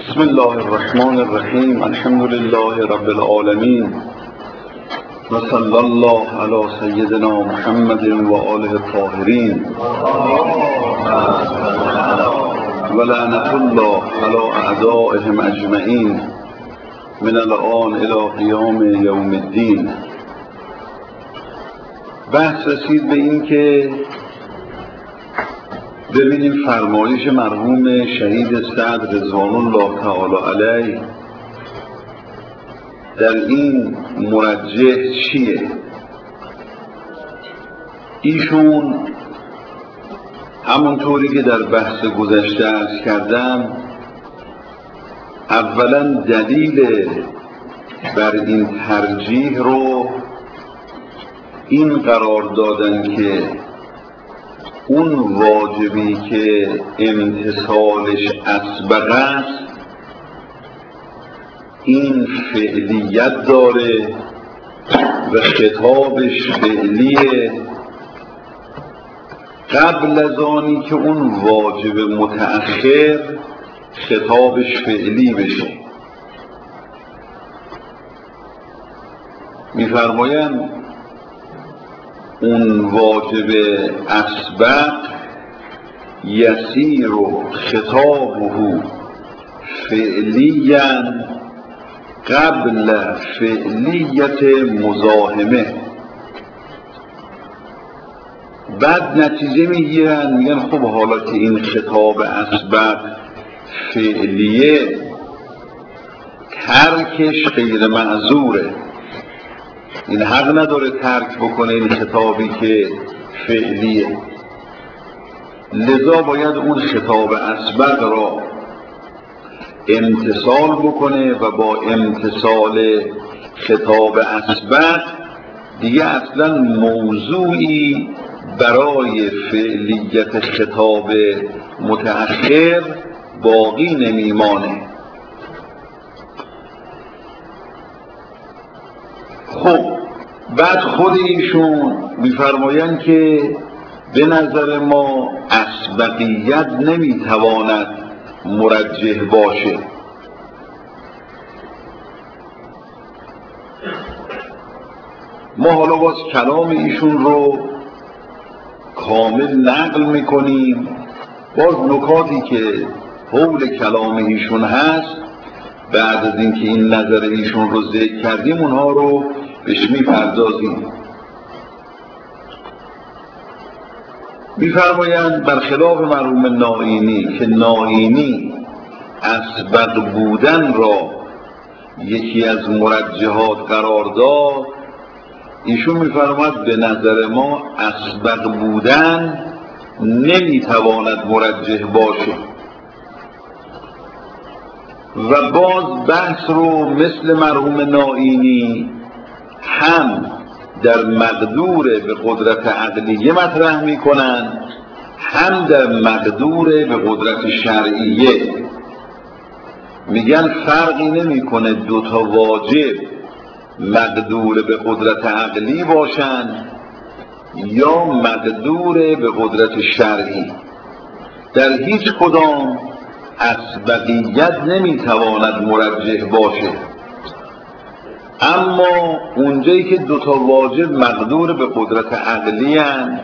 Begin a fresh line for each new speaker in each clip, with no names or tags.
بسم الله الرحمن الرحیم. الحمد لله رب العالمین و صلی الله علی سیدنا محمد و آله الطاهرین و لعنة الله علی اعدائهم اجمعین من الآن الی قیام یوم الدین. بحث رسید به این که ببینیم فرمایش مرحوم شهید سعد رضوان الله تعالی علیه در این مرجح چیه. ایشون همونطوری که در بحث گذشته عرض کردم اولا دلیل بر این ترجیح رو این قرار دادن که اون واجبی که امتثالش اسبق است این فعلیت داره و خطابش فعلیه قبل از آنی که اون واجب متأخر خطابش فعلی بشه. می‌فرمایند اون واجب اسبق یسیر خطابه فعلیا قبل فعلیت مزاحمه. بعد نتیجه میگن خب حالا که این خطاب اسبق فعلیه ترکش غیر معذوره، این حق نداره ترک بکنه این خطابی که فعلیه، لذا باید اون خطاب اسبق را امتثال بکنه و با امتثال خطاب اسبق دیگه اصلا موضوعی برای فعلیت خطاب متأخر باقی نمیمانه. خب بعد خود ایشون میفرمایند که به نظر ما اسبقیت نمیتواند مرجح باشه. ما حالا باز کلام ایشون رو کامل نقل میکنیم، باز نکاتی که حول کلام ایشون هست بعد از اینکه این نظر ایشون رو ذکر کردیم اونها رو بهش میپردازیم. میفرمایند برخلاف مرحوم نائینی که نائینی اسبق بودن را یکی از مرجحات قرار داد، ایشون میفرماید به نظر ما اسبق بودن نمیتواند مرجح باشه و باز بحث رو مثل مرحوم نائینی هم در مقدور به قدرت عقلیه مطرح میکنن هم در مقدور به قدرت شرعیه. میگن فرقی نمیکنه دوتا واجب مقدور به قدرت عقلی باشن یا مقدور به قدرت شرعی، در هیچ کدام اسبقیت نمیتواند مرجح باشه. اما اونجایی که دوتا واجب مقدور به قدرت عقلی هستند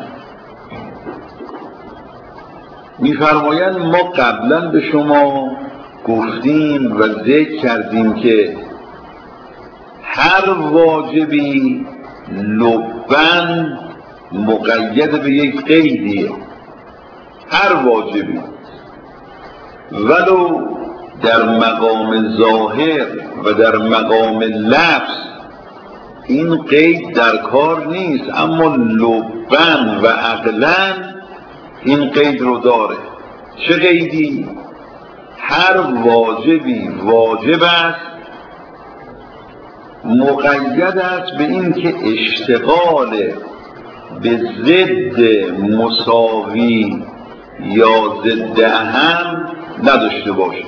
میفرمایند ما قبلا به شما گفتیم و ذکر کردیم که هر واجبی لباً مقید به یک قیدیه، هر واجبی ولو در مقام ظاهر و در مقام لفظ این قید در کار نیست، اما لباً و عقلاً این قید رو داره. چه قیدی؟ هر واجبی واجب است مقید است به این که اشتغال به ضد مساوی یا ضد اهم نداشته باشه.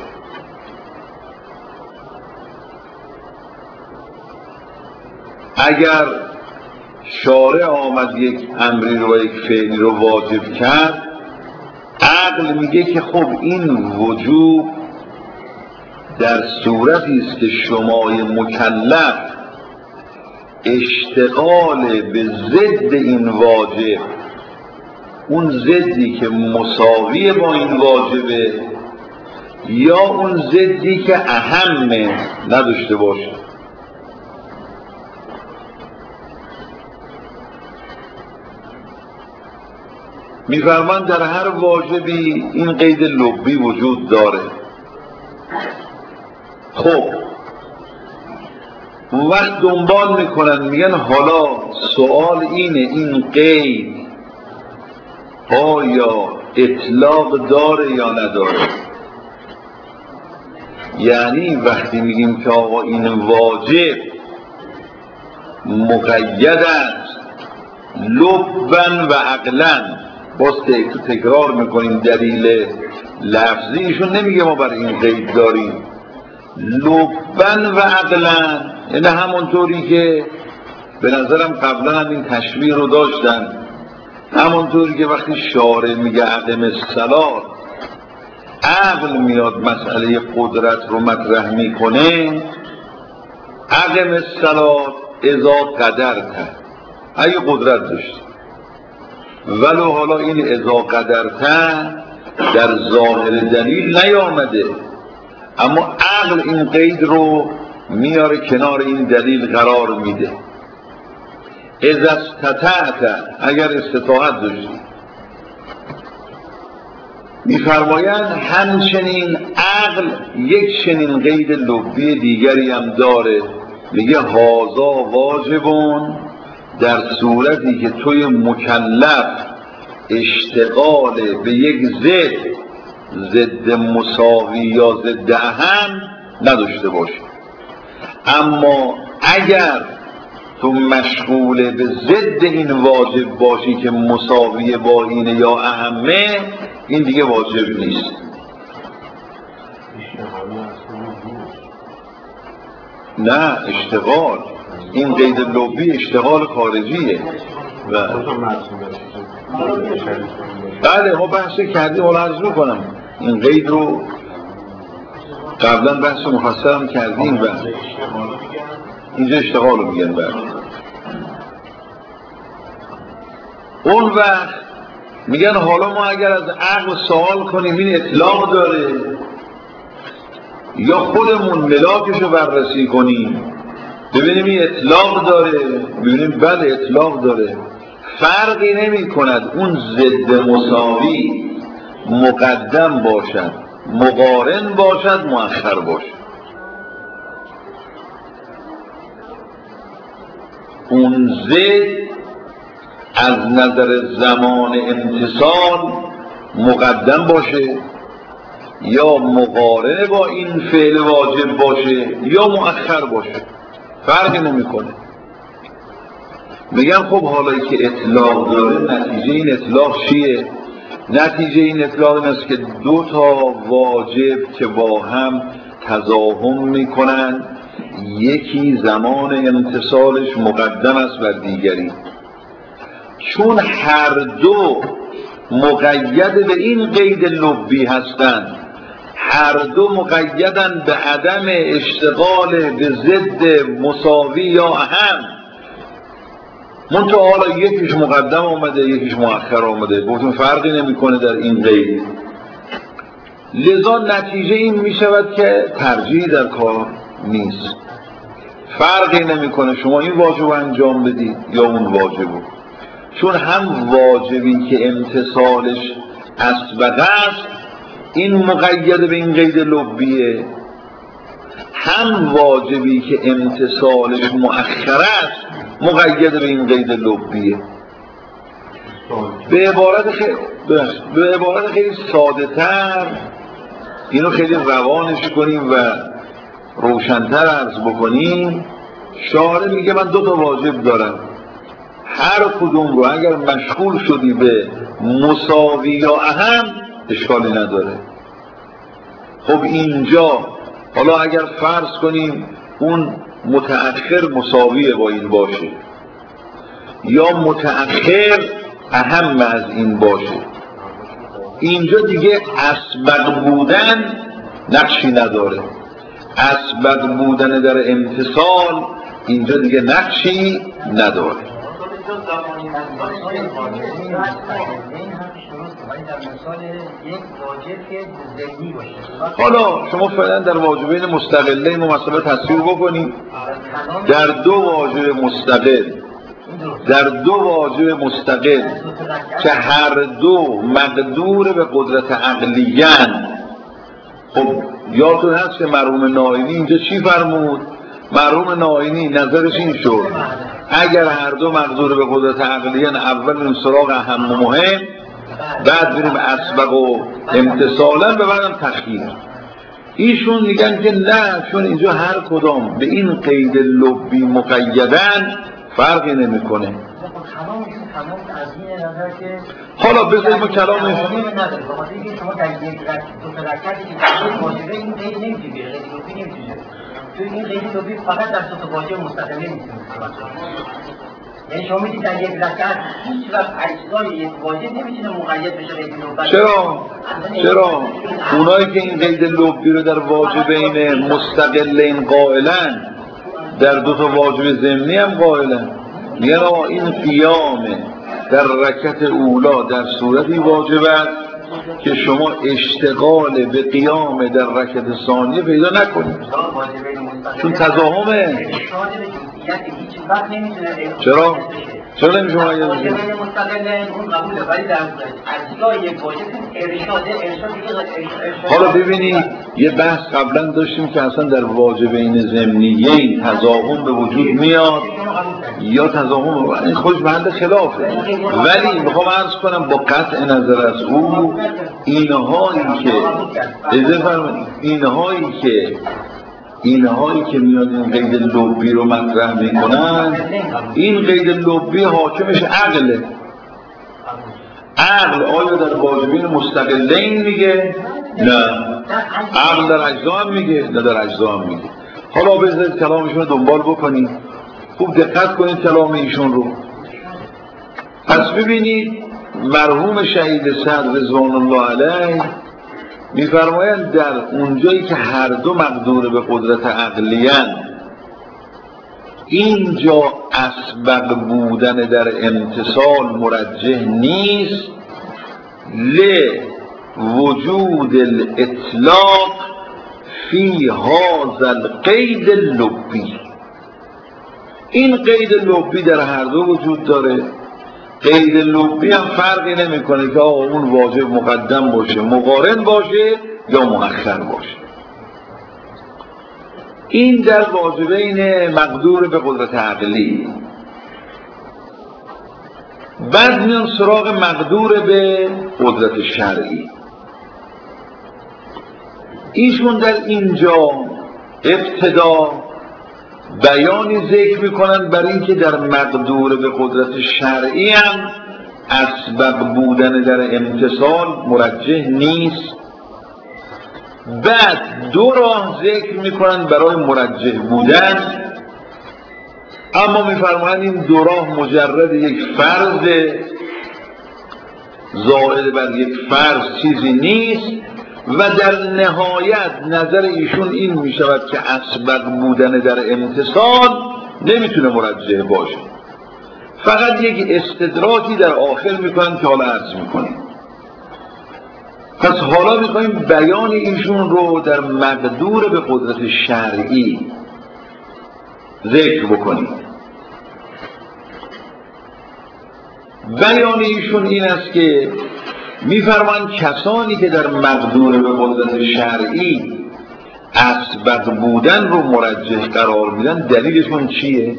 اگر شارع آمد یک امری رو و یک فعلی رو واجب کرد، عقل میگه که خب این وجوب در صورتی است که شمای مکلف اشتغال به ضد این واجب، اون ضدی که مساوی با این واجبه یا اون ضدی که اهمه نداشته باشه. میفرمان در هر واجبی این قید لبی وجود داره. خب اون وقت دنبال میکنن میگن حالا سوال اینه این قید آیا اطلاق داره یا نداره؟ یعنی وقتی میگیم که آقا این واجب مقید است لبن و عقلن، باز تکرار میکنیم دلیل لفظیشون نمیگه ما برای این قید داریم لبن و عقلن، یعنی همونطوری که به نظرم قبلا هم این تشبیه رو داشتن، همونطوری که وقتی شارع میگه اقم الصلاة عقل میاد مسئله قدرت رو مطرح میکنه، اقم الصلاة اذا قدرت، اگه قدرت داشتی، ولو حالا این اذا قدرت در ظاهر دلیل نیامده، اما عقل این قید رو میاره کنار این دلیل قرار میده. اذا استطعت، اگر استطاعت داشتی. میفرمایند همچنین عقل یک چنین قید لبی دیگری هم داره، میگه هازا واجبون، در صورتی که توی مکلف اشتغال به یک ضد مساوی یا ضد اهم نداشته باشه. اما اگر تو مشغول به ضد این واجب باشی که مساوی با اینه یا اهمه، این دیگه واجب نیست. نه اشتغال، این قید لبی اشتغال خارجیه. بله ما بحث کردیم، حالا عرض میکنم این قید رو قبلا بحث مفصلم کردیم و اینجا اشتغال رو میگن. بله اون وقت میگن حالا ما اگر از عقل سوال کنیم این اطلاق داره یا خودمون ملاکش رو بررسی کنیم ببینیم این اطلاق داره، ببینیم بله اطلاق داره، فرقی نمی کند اون ضد مساوی مقدم باشد، مقارن باشد، مؤخر باشد. اون ضد از نظر زمان امتصال مقدم باشه یا مقارن با این فعل واجب باشه یا مؤخر باشه، فرقی نمیکنه. میگن خب حالا که اطلاق داره نتیجه این اطلاق چیه؟ نتیجه این اطلاق این است که دو تا واجب که با هم تضاهم میکنن، یکی زمان امتصالش مقدم است بر دیگری، چون هر دو مقید به این قید لبی هستند، هر دو مقیدن به عدم اشتغال به ضد مساوی یا اهم، منتها حالا یکیش مقدم آمده یکیش مؤخر آمده، بهتون فرقی نمیکنه در این قید. لذا نتیجه این میشود که ترجیح در کار نیست، فرقی نمیکنه شما این واجب انجام بدید یا اون واجبو، چون هم واجبی که امتصالش اسبقه است این مقید به این قید لبیه، هم واجبی که امتصالش مؤخر است مقید به این قید لبیه. به عبارت خیلی ساده تر اینو خیلی روانش کنیم و روشن‌تر عرض بکنیم، شارع میگه من دو تا واجب دارم، هر کدوم رو اگر مشغول شدی به مساوی یا اهم اشکالی نداره. خب اینجا حالا اگر فرض کنیم اون متأخر مساوی با این باشه یا متأخر اهم از این باشه، اینجا دیگه اسبق بودن نقشی نداره، اسبق بودن در امتصال اینجا دیگه نقشی نداره. حالا شما فعلا در واجبین مستقله ما مسئله تصویر بکنید. در دو واجب مستقل که هر دو مقدور به قدرت عقلیان. خب یادتون هست که مرحوم نائینی اینجا چی فرمود؟ مرحوم نائینی نظرش این شد اگر هر دو مقدور به قدرت عقلیان اول این سراغ اهم و مهم، بعد بریم اسبق و امتصالا به بعدم تخییر. ایشون میگن که نه، چون اینجا هر کدام به این قید لبی مقیدن فرقی نمیکنه. حالا بذاریم ما کلامش
این قید لبی فقط در دو تا واژه مستقله میتونه. یعنی شما میگید در یک رکعت هیچ وقت اجزای یک واژه نمیتونه مقید بشه قید لبی.
چرا؟ اونایی که این قید لبی رو در واجبین مستقلین قائلن در دو تا واجب ضمنی هم قائلن. یعنی این قیام در رکعت اولا در صورتی واجب است که شما اشتغال به قیام در رکعت ثانیه پیدا نکنید، چون تضاهمه. چرا نمیشه مقید بشه؟ حالا ببینید یه بحث قبلا داشتیم که اصلا در واجبین ضمنیین تضاهم به وجود میاد یا تضاهم این خودش محل خلافه. ولی میخوام عرض کنم با قطع نظر از او اینهایی که میاد این قید لبی رو مطرح میکنن، این قید لبی حاکمش عقله. عقل آیا در واجبین مستقلین میگه؟ نه. عقل در اجزا هم میگه؟ نه در اجزا هم میگه. حالا بذارید کلامشون رو دنبال بکنید، خوب دقت کنید کلام ایشون رو. پس ببینید مرحوم شهید سعد رضوان الله علیه میفرمایند در اونجایی که هر دو مقدور به قدرت عقلیان، اینجا اسبق بودن در امتصال مرجح نیست لوجود الاطلاق فی هذا القید اللبی. این قید لبی در هر دو وجود داره. قید لبی هم فرقی نمیکنه که اون واجب مقدم باشه، مقارن باشه یا مؤخر باشه. این در واجبین مقدور به قدرت عقلی. بعد میان سراغ مقدور به قدرت شرعی. ایشون در اینجا ابتدا بیانی ذکر میکنن بر این که در مقدور به قدرت شرعی هم اسبق بودن در امتصال مرجح نیست. بعد دو راه ذکر میکنن برای مرجح بودن، اما میفرمایند این دو راه مجرد یک فرض زائد بر یک فرض چیزی نیست و در نهایت نظر ایشون این میشود که اسبق بودن در امتصال نمیتونه مرجح باشه. فقط یک استدراکی در آخر میکنن که حالا عرض میکنیم. پس حالا میخواییم بیان ایشون رو در مقدور به قدرت شرعی ذکر بکنیم. بیان ایشون این است که میفرمایند کسانی که در مقدور به قدرت شرعی اسبق بودن رو مرجح قرار میدن، دلیلشون چیه؟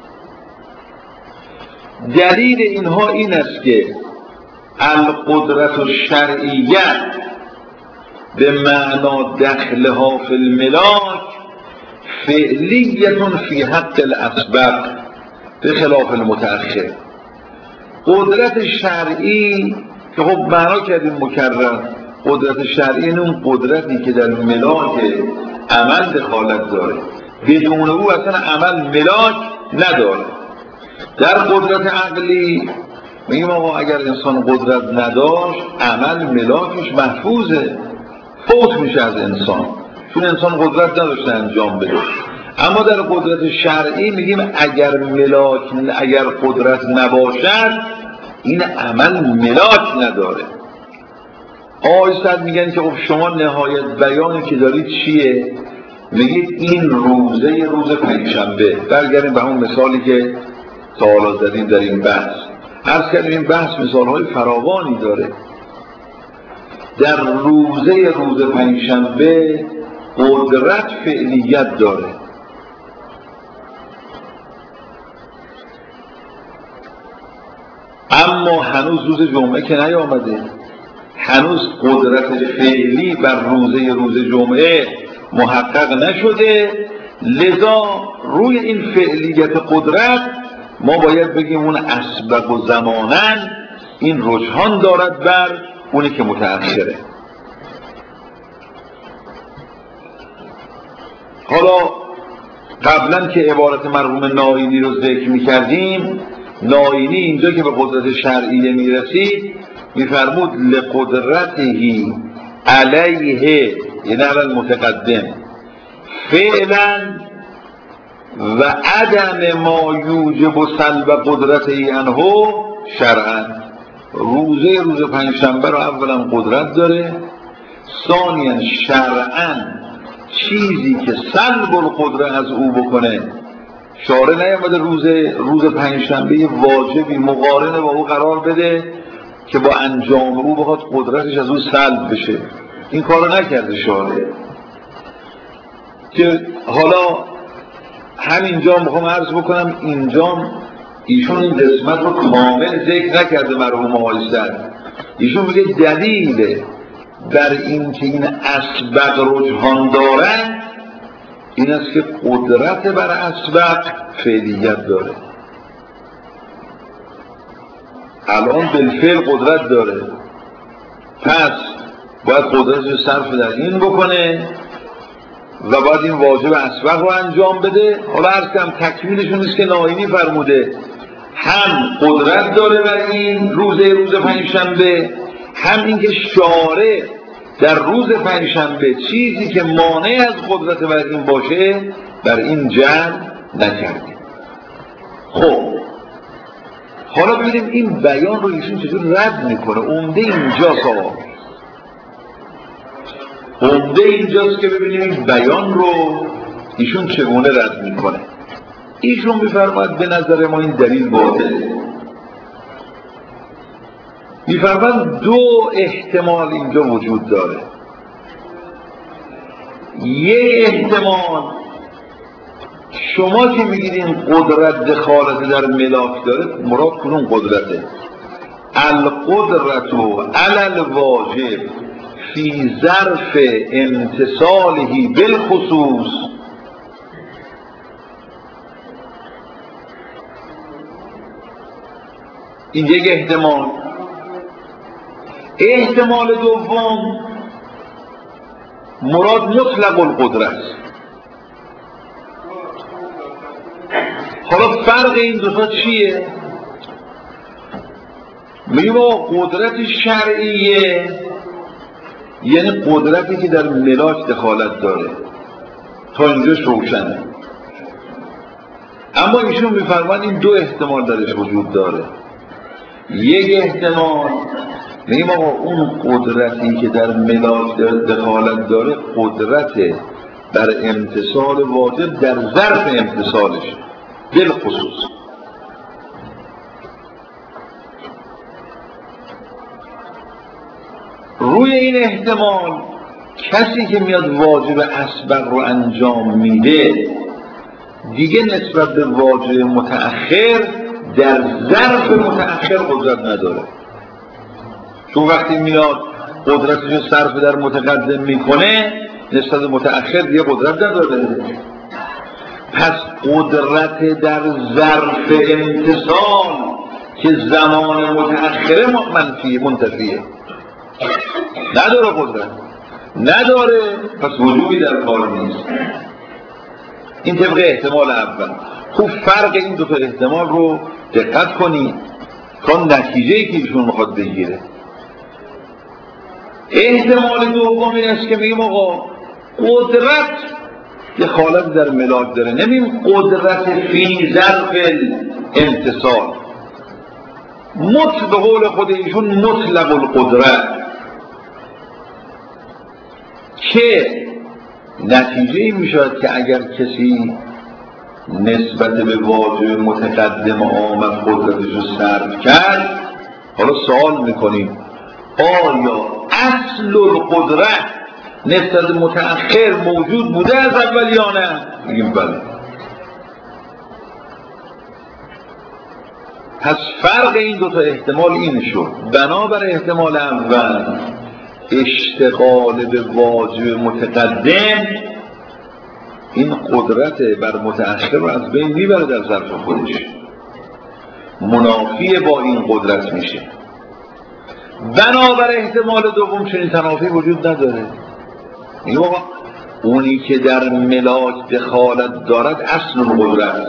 دلیل اینها این است که القدرت الشرعیه به معنا دخلها فی الملاک فعلیتون فی حق الاسبق به خلاف المتأخر. قدرت شرعی که خب معنا کردیم مکرر، قدرت شرعی این اون قدرتی که در ملاک عمل دخالت داره، بدون او اصلا عمل ملاک نداره. در قدرت عقلی میگیم آقا اگر انسان قدرت نداشت عمل ملاکش محفوظه، فوت میشه از انسان. چون انسان قدرت نداشته انجام بده. اما در قدرت شرعی میگیم اگر قدرت نباشد این عمل ملاک نداره. آقای سعد میگن که خب شما نهایت بیانی که دارید چیه؟ میگید این روز پنجشنبه. برگردیم به همون مثالی که تا حالا زدیم در این بحث. عرض کردیم این بحث مثالهای فراوانی داره. در روز پنجشنبه قدرت فعلیت داره. اما هنوز روز جمعه که نیامده، هنوز قدرت فعلی بر روز جمعه محقق نشده، لذا روی این فعلیت قدرت ما باید بگیم اون اسبق و زمانن این رجحان دارد بر اونی که متأخره. حالا قبلا که عبارت مرحوم نائینی رو ذکر می‌کردیم، نائینی اینجا که به قدرت شرعیه میرسید میفرمود لقدرتهی علیه، یعنی علی متقدم، فعلا و عدم ما یوجب سلب قدرته عنه شرعا. روز پنجشنبه رو اولا قدرت داره، ثانیا شرعا چیزی که سلب القدره از او بکنه. شارع نیامده روز پنجشنبه واجبی مقارنه با او قرار بده که با انجام او بخواد قدرتش از او سلب بشه. این کارو نکرده شارع. که حالا همینجا میخوام عرض بکنم، اینجا ایشون این قسمت رو کامل ذکر نکرده مرحوم آقای سعد. ایشون میگه دلیل در این که این اسبق رجحان دارن این است که قدرت بر اسبق فعلیت داره. الان بالفعل قدرت داره، پس باید قدرتش صرف در این بکنه و باید این واجب اسبق رو انجام بده. حالا عرض کنم تکمیلشون نیست که نائینی فرموده هم قدرت داره بر این روز پنجشنبه، هم اینکه شارع در روز پنجشنبه چیزی که مانع از قدرت بر این باشه بر این جمع نکرده. خب حالا ببینیم این بیان رو ایشون چجور رد میکنه. عمده اینجاست که ببینیم این بیان رو ایشون چگونه رد میکنه. ایشون میفرماید به نظر ما این دلیل باطله. میفرماید دو احتمال اینجا وجود داره. یه احتمال شما که میگید این قدرت دخالت در ملاک داره، مراد کنون قدرته القدرت علی الواجب فی ظرف امتصاله بالخصوص. این یک احتمال. احتمال دوم مراد مطلق القدرت. حالا فرق این دوتا چیه؟ میگیم قدرت شرعیه یعنی قدرتی که در ملاک دخالت داره، تا اینجاش روشنه. اما ایشون میفرمان این دو احتمال درش وجود داره. یک احتمال میگیم اون قدرتی که در ملاک دخالت داره قدرت در امتصال واجب در ظرف امتصالش بالخصوص. روی این احتمال کسی که میاد واجب اسبق رو انجام میده دیگه نسبت به واجب متأخر در ظرف متأخر قدرت نداره، چون وقتی میاد قدرتش رو صرف در متقدم میکنه نسبت به متأخر دیگه قدرت نداره. پس قدرت در ظرف امتصال که زمان متأخره منتفیه نداره، قدرت نداره، پس وجودی در کار نیست. این طبق احتمال اول. خوب فرق این دو تا احتمال رو دقت کنید تا نتیجه‌ای که ایشون میخواد بگیره. احتمال دوم این است که میگیم آقا قدرت دخالت در ملاک داره، نمیم قدرت فی ظرف امتصال. به قول خود ایشون مطلق القدرت، که نتیجه این میشود که اگر کسی نسبت به واجب متقدم آمد قدرتش رو صرف کرد، حالا سوال میکنیم آیا اصل القدرت نسبت متأخر موجود بوده از اول یا نه؟ میگیم بله. پس فرق این دو تا احتمال این شد، بنابر احتمال اول اشتغال به واجب متقدم این قدرت بر متأخر رو از بین میبره در ظرف خودش، منافی با این قدرت میشه. بنابر احتمال دوم چنین تنافی وجود نداره. اونی که در ملاک دخالت دارد اصل القدرت.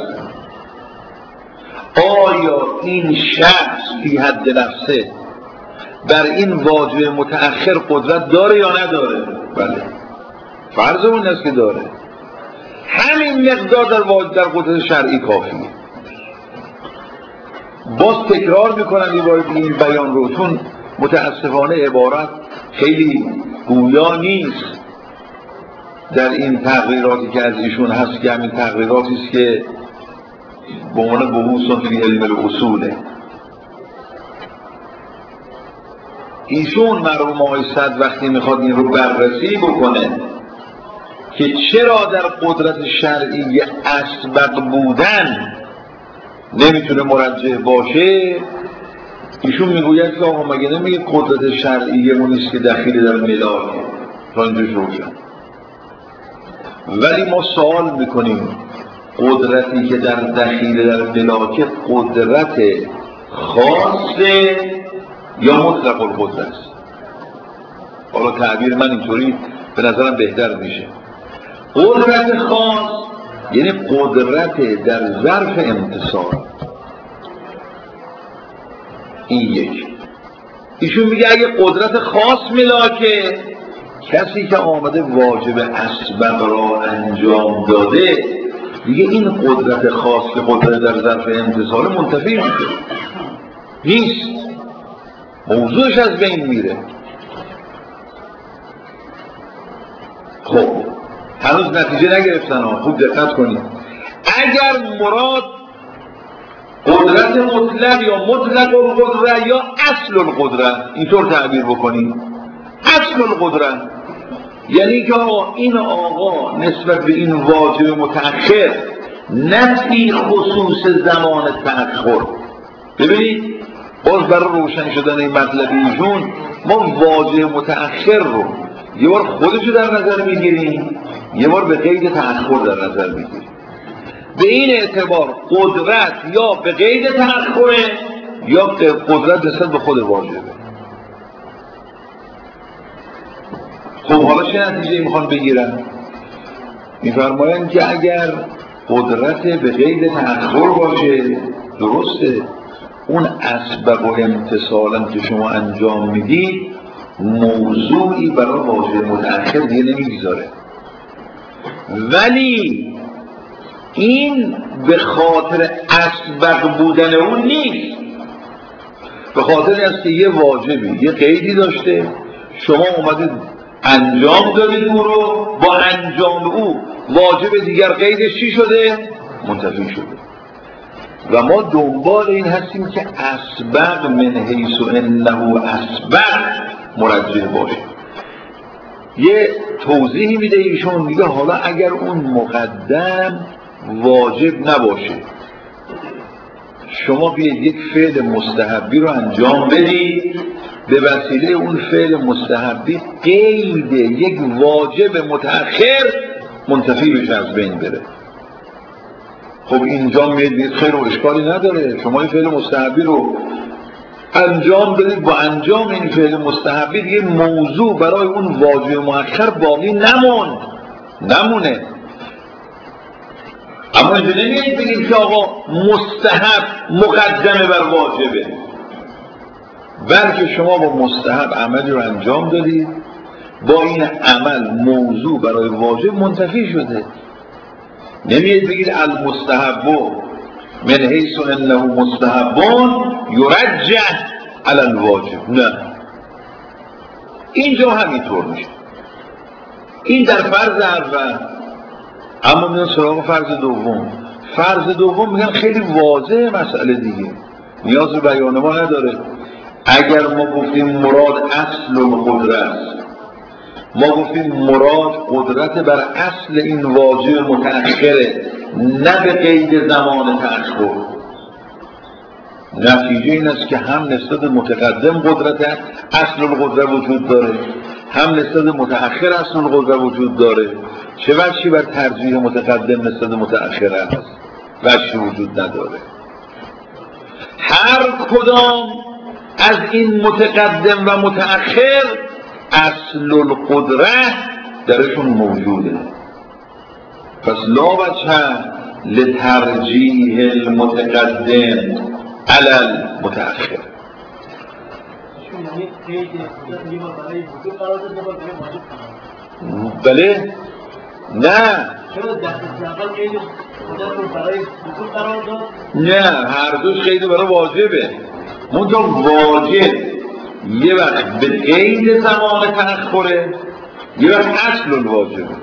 آیا این شخص فی حد نفسه بر این واجب متأخر قدرت داره یا نداره؟ بله، فرض اون است که داره. همین مقدار در قدرت شرعی کافیه. باز تکرار میکنم یه بار این بیان رو، چون متاسفانه عبارت خیلی گویا نیست در این تقریراتی که از ایشون هست، که همین تقریراتی است که به عنوان بحوث فی علم الاصوله. ایشون مرحوم آقای صدر وقتی میخواد این رو بررسی بکنه که چرا در قدرت شرعی اسبق بودن نمیتونه مرجح باشه، ایشون میگوید که آقا مگه نمیگه قدرت شرعی اون نیست که دخیل در ملاکه، تا اینجاش روشن. ولی ما سوال میکنیم قدرتی که در دخیل در ملاکه قدرت خاصه یا مطلق القدرت است؟ حالا تعبیر من اینطوری به نظرم بهتر میشه. قدرت خاص یعنی قدرت در ظرف امتصال. این یک. ایشون میگه اگه قدرت خاص ملاکه، کسی که آمده واجب اسبق را انجام داده دیگه این قدرت خاص که قدرت در ظرف امتصال منتفی میشه، نیست، موضوعش از بین میره. خب هنوز نتیجه نگرفتن ها، خوب دقت کنید. اگر مراد قدرت مطلق یا مطلق القدرت یا اصل القدرت اینطور تعبیر بکنید، اصل القدرت یعنی که این آقا نسبت به این واجب متأخر نفی خصوص زمان تأخر. ببینید باز برای روشن شدن این مطلب ایشون، ما واجب متأخر رو یه بار خودشو در نظر میگیریم، یه بار به قید تأخر در نظر میگیریم. به این اعتبار قدرت یا به قید تأخره یا قدرت نسبت به خود واجبه. خب حالا چه نتیجه میخوان بگیرن؟ میفرمایند که اگر قدرت به قید تأخر باشه درسته، اون اسبق و امتصالا که شما انجام میدید موضوعی برای واجب متأخر دیگه نمیگذاره. ولی این به خاطر اسبق بودن اون نیست، به خاطر است که یه واجبی یه قیدی داشته، شما اومدید انجام دادید او رو، با انجام او واجب دیگر قیدش چی شده؟ منتفی شده. و ما دنبال این هستیم که اسبق من حیث انه اسبق مرجح باشه. یه توضیحی میده ایشون، میگه حالا اگر اون مقدم واجب نباشه، شما بیاید یک فعل مستحبی رو انجام بدید، به وسیله اون فعل مستحبی قید یک واجب متأخر منتفی بشه، از بین بره. خب اینجا میدید خیر و اشکالی نداره، شما این فعل مستحبی رو انجام بدید، با انجام این فعل مستحبی دیگه موضوع برای اون واجب مؤخر باقی نمونه. اما اینجا نمیدید بگید که آقا مستحب مقدمه بر واجبه، بلکه شما با مستحب عملی رو انجام دادید، با این عمل موضوع برای واجب منتفی شده. نمیاد بگید المستحب من حیث انه مستحبون یرجح علی الواجب، نه، اینجا همینطور میشه. این در فرض اول. اما میان سراغ فرض دوم. فرض دوم میگن خیلی واضحه مسئله دیگه، نیاز به بیان ما نداره. اگر ما گفتیم مراد اصل القدرت، ما گفتیم مراد قدرت بر اصل این واجب متأخره، نه به قید زمان تأخر. نتیجه این است که هم نسبت متقدم قدرت اصل القدرت وجود داره، هم نسبت متأخر اصل القدرت وجود داره. چه وجهی بر ترجیح متقدم نسبت متأخر است؟ وجهی وجود نداره. هر کدام از این متقدم و متأخر اصل القدرت درشون موجوده. پس لا وجه لترجیح المتقدم علی المتأخر. بله؟ نه نه، هر دوش قید برای واجبه. منطقه واجب یه وقت به قید زمان تأخره، یه وقت اصل الواجبه.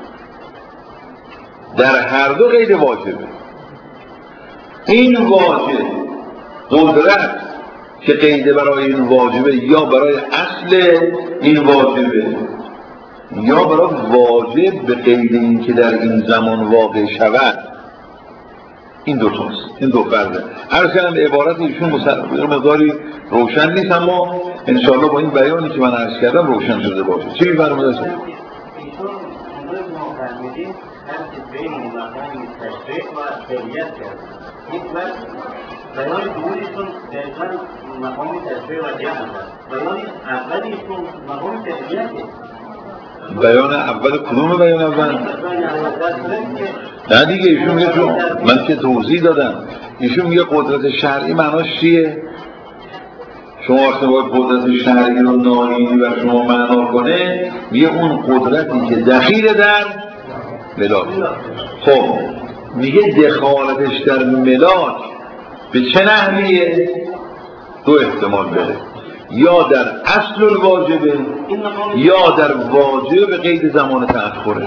در هر دو قید واجبه. این واجب قدرت که قید برای این واجبه یا برای اصل این واجبه، یا برای واجب به قید این که در این زمان واقع شود. این دو تاست، این دو فرده. عرض کردم عبارت ایشون مقداری روشن نیست، اما انشاءالله با این بیانی که من عرض کردم روشن شده باشه. چی می‌فرمایید؟
ایشون اونجای ما فرمودیم هر که بین مقام تشریع و فعلیت کرد. این وقت بیان دوریشون دقیقاً مقام تشریع و جهل است. بیان اولیشون مقام فعلیته.
بیان اول کدوم بیان اول؟ نه دیگه، ایشون میگه چون من که توضیح دادم، ایشون میگه قدرت شرعی معناش چیه؟ شما وقتی باید قدرت شرعی رو ناینی و شما معنا کنه، میگه اون قدرتی که دخیل در ملاک. خب میگه دخالتش در ملاک به چه نحویه؟ دو احتمال بره، یا در اصل الواجبه یا در واجب به قید زمان تأخره.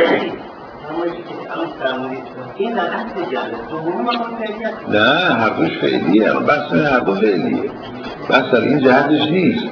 نه، هر دوش فعلیه. بحث هر دو فعلیه، بحث در این جهتش نیست.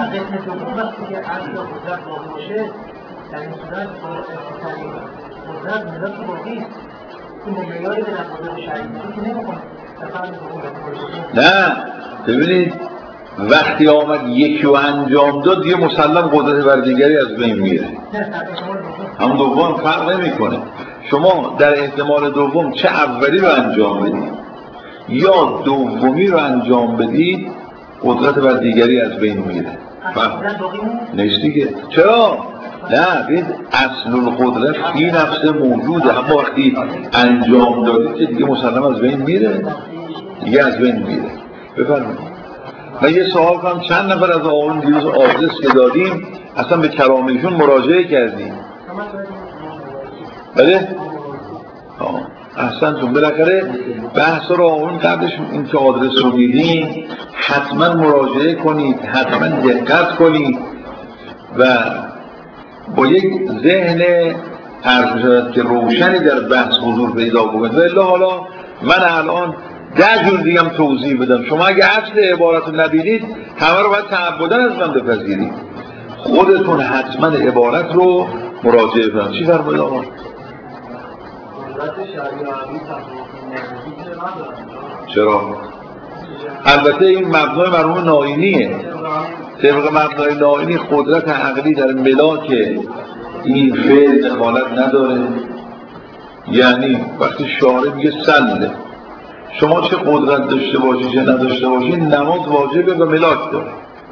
نه ببینید، وقتی آمد یکی رو انجام داد یه مسلم قدرت بر دیگری از بین میره. هم دوم فرق نمی کنه. شما در احتمال دوم چه اولی رو انجام بدید یا دومی رو انجام بدید، قدرت بر دیگری از بین میره. نیست دیگه. چرا؟ نه، بید اصل القدرت فی نفس موجوده، اما وقتی انجام دادید که دیگه مسلم از بین میره، دیگه از بین میره. بفرمایید. من یه سوال کنم، چند نفر از آقایون دیروز آدرس که دادیم اصلا به کلامشون مراجعه کردیم؟ بله؟ احسنتون. بالاخره بحث رو آقایون قبلش این که آدرس رو دیدیم حتما مراجعه کنید، حتما دقت کنید و با یک ذهن عرض شد که روشنی در بحث حضور پیدا کنید. و حالا من الان 10 جور دیگه هم توضیح بدم. شما اگه اصل عبارت رو ندیدید همه رو باید تعبداً از من بپذیرید. خودتون حتما عبارت رو مراجعه کنید. چی فرمایید آقا؟ چرا؟ البته این مبنای مرحوم ناینیه. طبق مبنای ناینی قدرت عقلی در ملاک این فعل دخالت نداره. یعنی وقتی شارع میگه سله، شما چه قدرت داشته باشی چه نداشته باشی نماز واجبه و ملاک داره.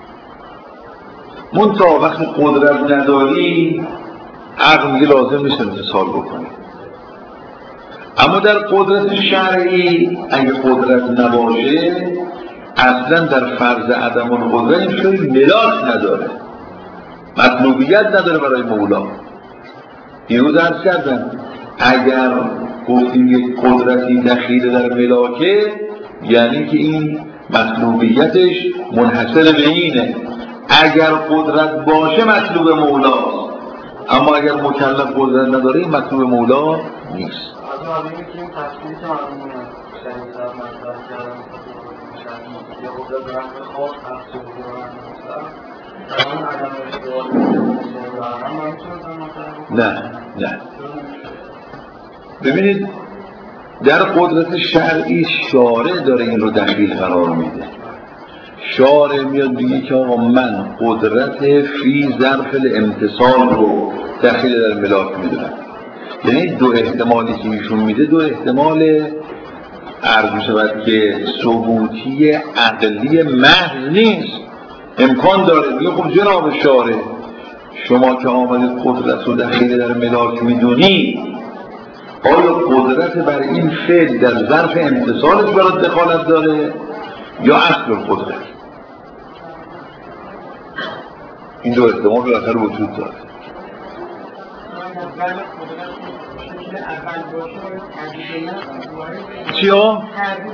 منتها وقتی قدرت نداری عقل میگه لازم نیست امتثال بکنی. اما در قدرت شرعی اگه قدرت نباشه اصلا در فرض عدم القدرت این شوی ملاک نداره. مطلوبیت نداره برای مولا. دیروز عرض کردم اگر گفتیم یک قدرتی دخیل در ملاکه یعنی که این مطلوبیتش منحصر به اینه. اگر قدرت باشه مطلوب مولاست، اما اگر مکلف قدرت نداره این مطلوب مولا نیست. نه ببینید در قدرت شرعی شارع داره این رو دخیل قرار میده. شارع میاد میگه که آقا من قدرت فی ظرف الامتصال رو دخیل در ملاک میدونم. یعنی دو احتمالی که ایشون میده دو احتمال عرض میشود که ثبوتی عقلی محض نیست، امکان داره. میگه خب جناب شارع شما که آمدید قدرت رو دخیل در ملاک میدونی، آیا قدرت بر این فعل در ظرف امتصالش برات دخالت داره یا اصل قدرت؟ این دو احتمال بالاخره وجود داره. چیا؟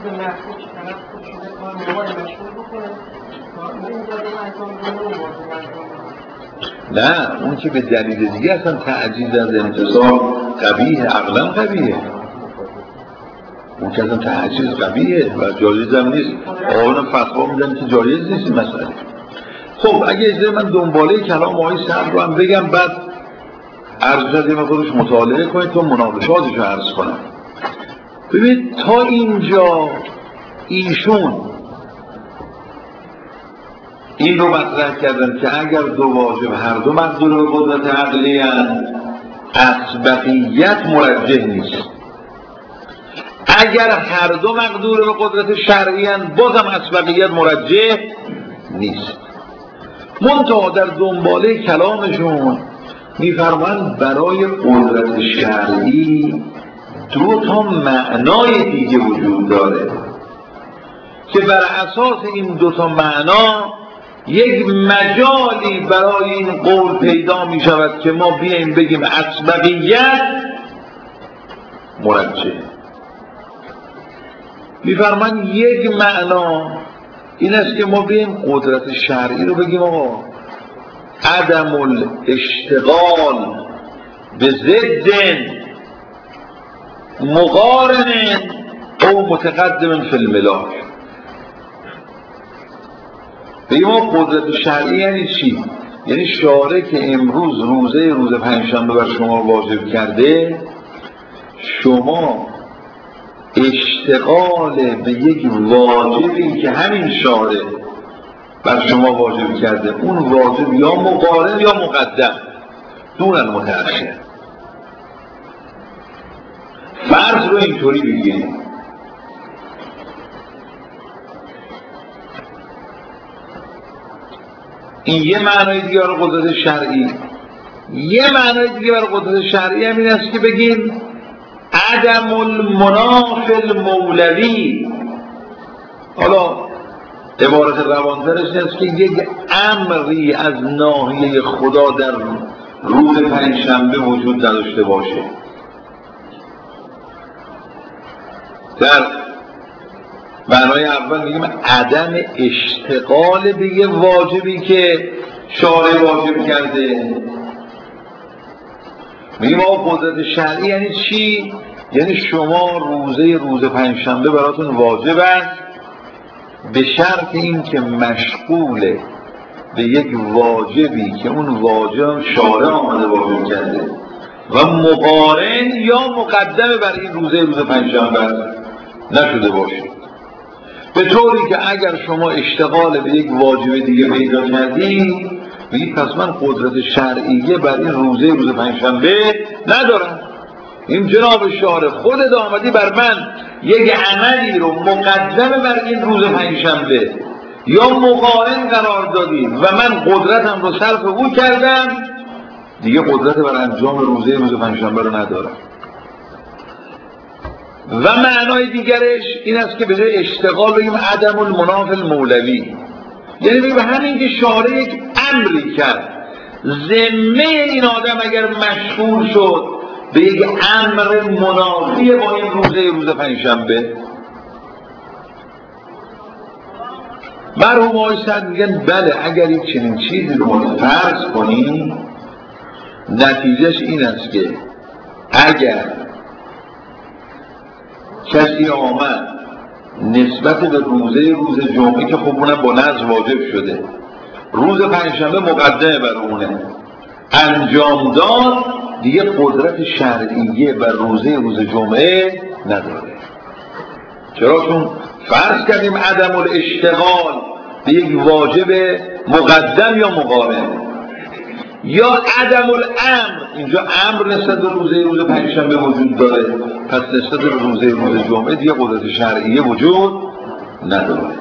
نه اون که به دلیل دیگه اصلا تعجیز از انتصال قبیه، عقلا قبیه. اون که اصلا تعجیز قبیه و جایز هم نیست. آقایون فتوا میدن که جایز نیست این مسئله. خب اگه اجازه من دنباله کلام آقای صدر رو هم بگم بعد عرض شدیم خودش مطالعه کنید تا مناقشاتش رو عرض کنم. ببینید تا اینجا ایشون این رو مطرح کردن که اگر دو واجب هر دو مقدور به قدرت عقلی هستند اسبقیت مرجح نیست. اگر هر دو مقدور به قدرت شرعی هستند بازم اسبقیت مرجح نیست. منتها در دنباله کلامشون میفرمایند برای قدرت شرعی دو تا معنای دیگه وجود داره که بر اساس این دو تا معنا یک مجالی برای این قول پیدا می شود که ما بیاییم بگیم اسبقیت مرجح. میفرمایند یک معنا این است که ما بیاییم قدرت شرعی رو بگیم آقا عدم الاشتغال به ضد مقارن او متقدم فی الملاک. بگیم ما قدرت شرعی یعنی چی؟ یعنی شارع که امروز روز پنجشنبه بر شما واجب کرده، شما اشتغال به یک واجبی که همین شارع بر شما واجب کرده اون واجب یا مقارن یا مقدم دون المتأخر. فرض رو اینطوری بگیریم این یه معنای دیگه برای قدرت شرعی. یه معنای دیگه برای قدرت شرعی هم این است که بگیم عدم المناف المولوی. حالا عبارت روانترش است که یک امری از ناحیه خدا در روز پنجشنبه وجود نداشته باشه. در معنای اول میگیم عدم اشتغال به یه واجبی که شارع واجب کرده. میگیم آقا قدرت شرعی یعنی چی؟ یعنی شما روز پنجشنبه براتون واجب است به شرط این که مشغول به یک واجبی که اون واجب شارع آمده واجب کرده و مقارن یا مقدم بر این روز پنجشنبه نشده باشید. به طوری که اگر شما اشتغال به یک واجب دیگه پیدا کردید بگید پس من قدرت شرعیه بر این روز پنجشنبه ندارم. این جناب شارع خودت آمدی بر من یک عملی رو مقدم بر این روز پنجشنبه یا مقارن قرار دادی و من قدرتم رو صرف او کردم، دیگه قدرت بر انجام روز پنجشنبه رو ندارم. و معنای دیگرش این است که به جای اشتغال بگیم عدم المناف المولوی، یعنی به همین که شارع یک امری کرد ذمه این آدم اگر مشغول شد به یک امر منافی با این روز پنجشنبه، مرحوم آقای سعد میگن بله اگر یک چنین چیزی رو فرض کنیم نتیجهش این است که اگر کسی آمد نسبت به روز جمعه که خب اونم با نظم واجب شده، روز پنجشنبه مقدمه بر اونه، انجام داد، دیگه قدرت شرعیه بر روز جمعه نداره. چرا؟ چون فرض کردیم عدم الاشتغال به یک واجب مقدم یا مقارن یا عدم الامر، اینجا امر نسبت به روز پنجشنبه وجود داره، پس نسبت به روز جمعه دیگه قدرت شرعیه وجود نداره.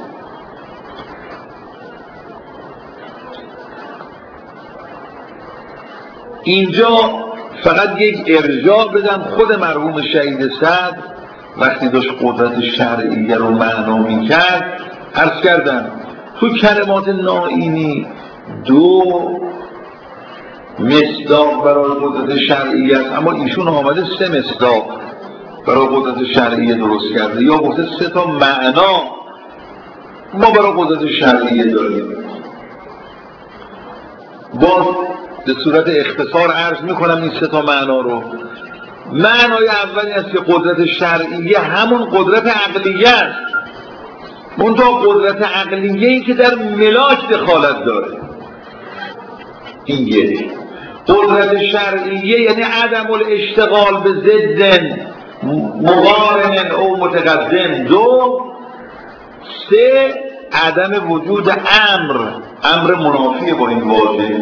اینجا فقط یک ارجاع بدم، خود مرحوم شهید صدر وقتی داشت قدرت شرعیه رو معنا می‌کرد عرض کردم تو کلمات نائینی دو مصداق برای قدرت شرعیه است، اما ایشون آمده 3 مصداق برای قدرت شرعیه درست کرده، یا گفته 3 تا معنا ما برای قدرت شرعیه داریم. باز به صورت اختصار عرض میکنم این 3 تا معنا رو. معنای اولی است که قدرت شرعیه همون قدرت عقلیه است، منتها قدرت عقلیه ای که در ملاک دخالت داره. این یک. قدرت شرعیه یعنی عدم الاشتغال به ضد مقارن او متقدم. 2. 3. عدم وجود امر منافی با این واژه.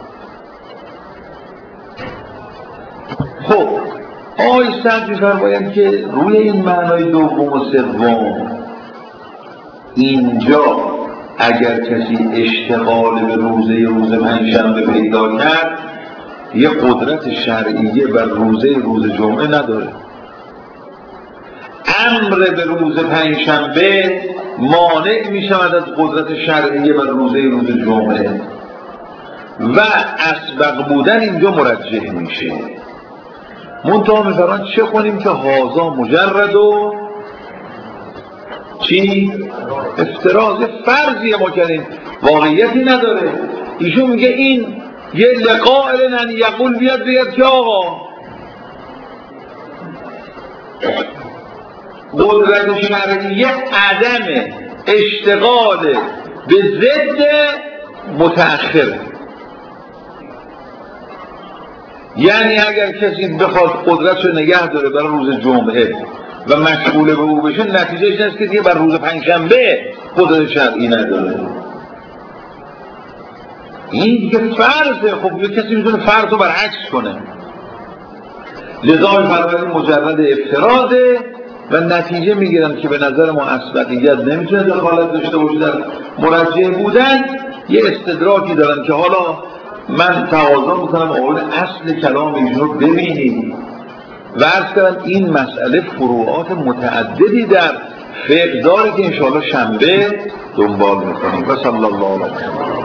خب آقای سعد می‌فرمایند که روی این معنای دوم و سوم اینجا اگر کسی اشتغال به روز پنجشنبه پیدا کرد یه قدرت شرعیه بر روز جمعه نداره. امر به روز پنجشنبه مانع می شود از قدرت شرعیه بر روز جمعه و اسبق بودن اینجا مرجح میشه. منتها میفرمان چه کنیم که هازا مجرد و چی؟ افتراض فرضیه ما کردیم، واقعیتی نداره. ایشون میگه این یه لقائل ان یقول بیاد که آقا قدرت شرعیه عدم اشتغال به ضد متأخر، یعنی اگر کسی بخواد قدرتشو نگه داره برای روز جمعه و مشغول به او بشه نتیجهش این است که دیگه بر روز پنجشنبه قدرت شرعی نداره. این دیگه فرضه. خب یه کسی میتونه فرض رو برعکس کنه، لذا فرض مجرد افتراضه و نتیجه میگیرن که به نظر ما اسبقیت نمیتونه دخالت داشته باشه در مرجح بودن. یه استدراکی دارن که حالا من تقاضا میکنم اول اصل کلام ایشون رو ببینید و عرض کردم این مسئله فروعات متعددی در فقه داره که انشاءالله شنبه دنبال میکنیم. و صلی الله علیه و